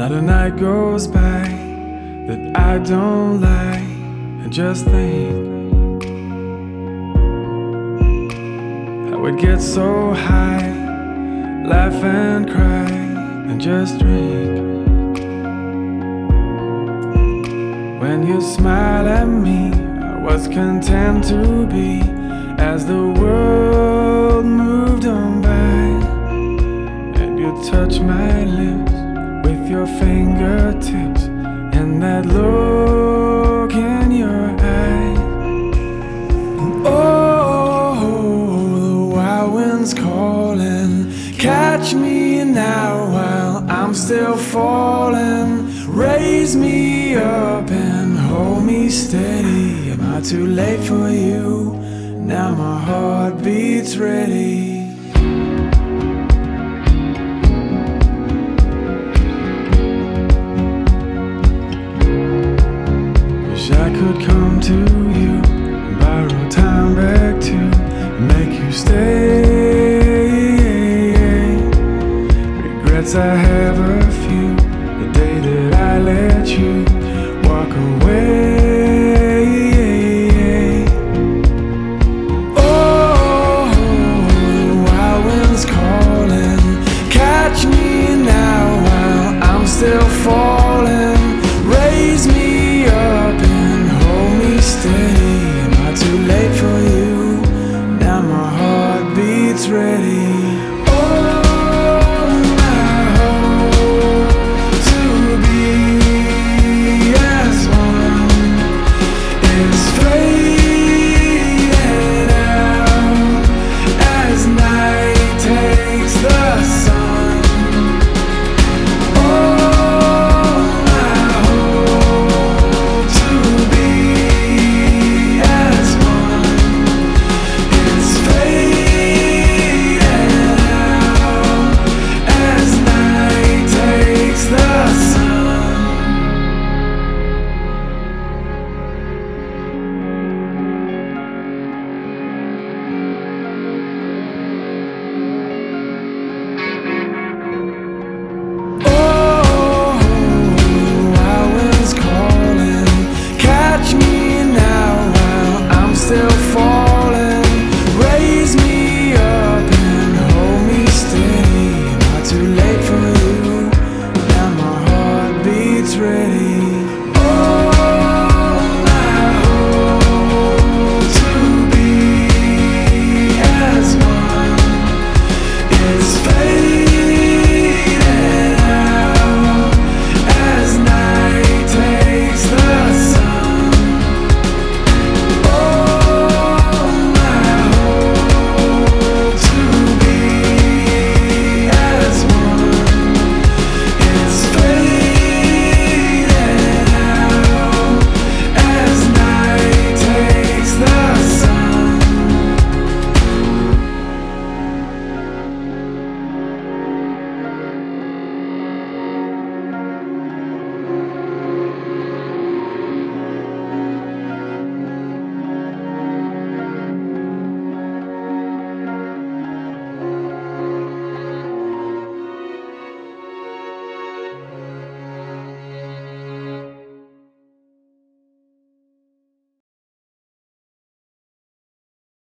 Not a night goes by that I don't lie and just think how it gets so high, laugh and cry and just drink. When you smile at me, I was content to be as the world moved on by, and you touched my lips with your fingertips and that look in your eyes. And oh, the wild wind's calling, catch me now while I'm still falling. Raise me up and hold me steady. Am I too late for you? Now my heart beats ready. Wish I could come to